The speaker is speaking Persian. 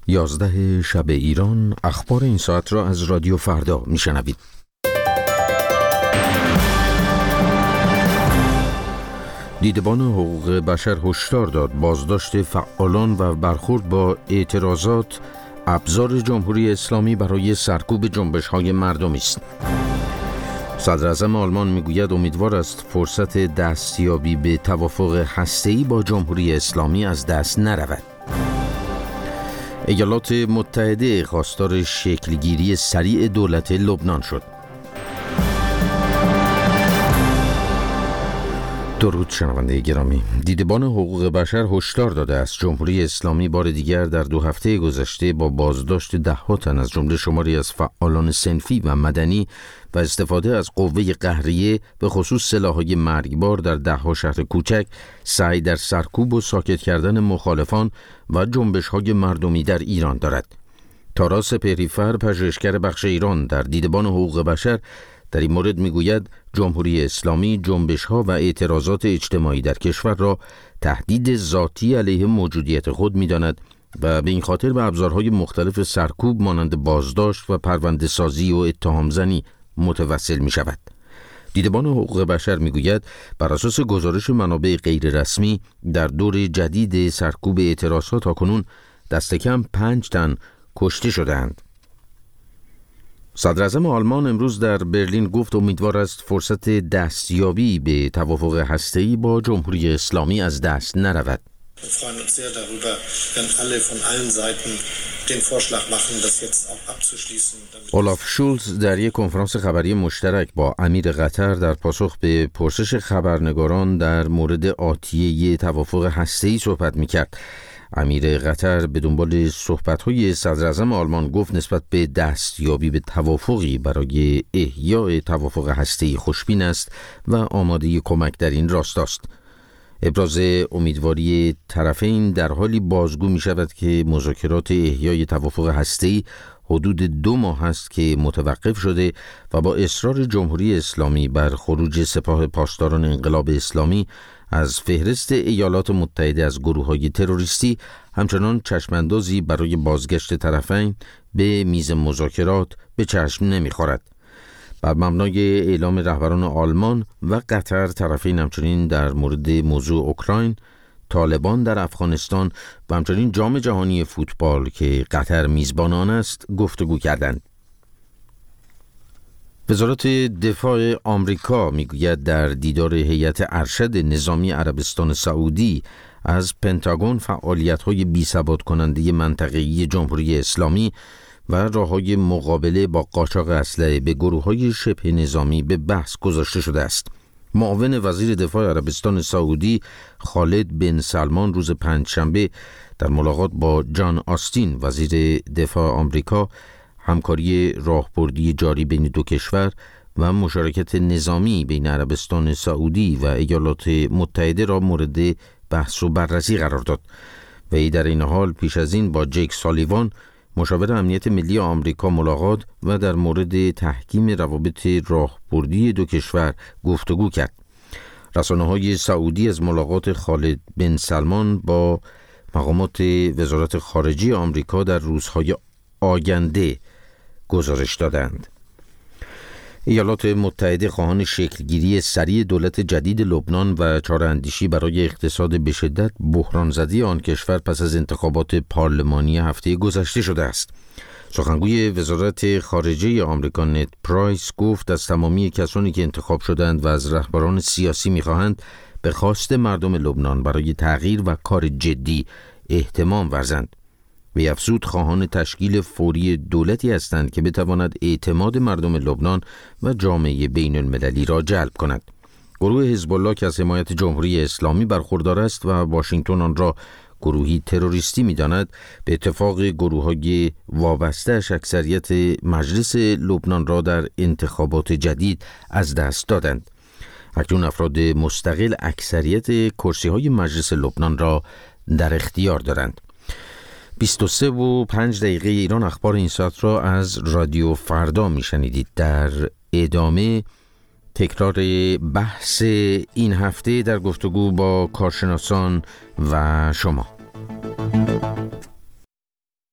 11 شب ایران. اخبار این ساعت را از رادیو فردا میشنوید. دیدبان حقوق بشر هشدار داد بازداشت فعالان و برخورد با اعتراضات ابزار جمهوری اسلامی برای سرکوب جنبش‌های مردمی است. صدر اعظم آلمان میگوید امیدوار است فرصت دستیابی به توافق هسته‌ای با جمهوری اسلامی از دست نرود. ایالات متحده خواستار شکلگیری سریع دولت لبنان شد. درود شنونده گرامی. دیدبان حقوق بشر هشدار داده است جمهوری اسلامی بار دیگر در 2 هفته گذشته با بازداشت ده‌ها تن از جمله شماری از فعالان صنفی و مدنی و استفاده از قوه قهریه به خصوص سلاح‌های مرگبار در 10 شهر کوچک سعی در سرکوب و ساکت کردن مخالفان و جنبش‌های مردمی در ایران دارد. تارا سپهری‌فر، پژوهشگر بخش ایران در دیدبان حقوق بشر، در این مورد میگوید جمهوری اسلامی جنبش‌ها و اعتراضات اجتماعی در کشور را تهدید ذاتی علیه موجودیت خود می‌داند و به این خاطر به ابزارهای مختلف سرکوب مانند بازداشت و پرونده‌سازی و اتهام‌زنی متوسل می‌شود. دیدبان حقوق بشر میگوید بر اساس گزارش منابع غیررسمی در دور جدید سرکوب اعتراضات تاکنون دست کم 5 تن کشته شدند. صدر اعظم آلمان امروز در برلین گفت امیدوار است فرصت دستیابی به توافق هسته‌ای با جمهوری اسلامی از دست نرود. اولاف شولز در یک کنفرانس خبری مشترک با امیر قطر در پاسخ به پرسش خبرنگاران در مورد آتیه توافق هسته‌ای صحبت می‌کرد. امیر قطر به دنبال صحبت‌های صدر اعظم آلمان گفت نسبت به دستیابی به توافقی برای احیای توافق هسته‌ای خوشبین است و آماده کمک در این راستاست. ابراز امیدواری طرفین در حالی بازگو می‌شود که مذاکرات احیای توافق هسته‌ای حدود 2 ماه است که متوقف شده و با اصرار جمهوری اسلامی بر خروج سپاه پاسداران انقلاب اسلامی از فهرست ایالات متحده از گروه‌های تروریستی همچنان چشماندازی برای بازگشت طرفین به میز مذاکرات به چشم نمی‌خورد. بر مبنای اعلام رهبران آلمان و قطر، طرفین همچنین در مورد موضوع اوکراین، طالبان در افغانستان و همچنین جام جهانی فوتبال که قطر میزبان آن است گفتگو کردند. وزارت دفاع آمریکا میگوید در دیدار هیئت ارشد نظامی عربستان سعودی از پنتاگون فعالیت‌های بی‌ثبات کننده منطقه‌ای جمهوری اسلامی و راه‌های مقابله با قاچاق اسلحه به گروه‌های شبه نظامی به بحث گذاشته شده است. معاون وزیر دفاع عربستان سعودی خالد بن سلمان روز پنجشنبه در ملاقات با جان آستین وزیر دفاع آمریکا همکاری راهبردی جاری بین 2 کشور و مشارکت نظامی بین عربستان سعودی و ایالات متحده را مورد بحث و بررسی قرار داد. وی در این حال پیش از این با جیک سالیوان مشاور امنیت ملی آمریکا ملاقات و در مورد تحکیم روابط راهبردی 2 کشور گفتگو کرد. رسانه‌های سعودی از ملاقات خالد بن سلمان با مقامات وزارت خارجه آمریکا در روزهای آینده گزارش دادند. ایالات متحده خواهان شکلگیری سریع دولت جدید لبنان و چاره‌اندیشی برای اقتصاد به شدت بحران زده آن کشور پس از انتخابات پارلمانی هفته گذشته شده است. سخنگوی وزارت خارجه آمریکا نت پرایس گفت از تمامی کسانی که انتخاب شدند و از رهبران سیاسی می‌خواهند به خواست مردم لبنان برای تغییر و کار جدی اهتمام ورزند. وی افزود خواهان تشکیل فوری دولتی هستند که بتواند اعتماد مردم لبنان و جامعه بین المللی را جلب کند. گروه حزب الله که از حمایت جمهوری اسلامی برخوردار است و واشنگتن آن را گروهی تروریستی می‌داند، به اتفاق گروه‌های وابسته‌اش اکثریت مجلس لبنان را در انتخابات جدید از دست دادند. اکنون افراد مستقل اکثریت کرسی‌های مجلس لبنان را در اختیار دارند. 23:05 ایران. اخبار این ساعت را از رادیو فردا میشنیدید. در ادامه تکرار بحث این هفته در گفتگو با کارشناسان و شما.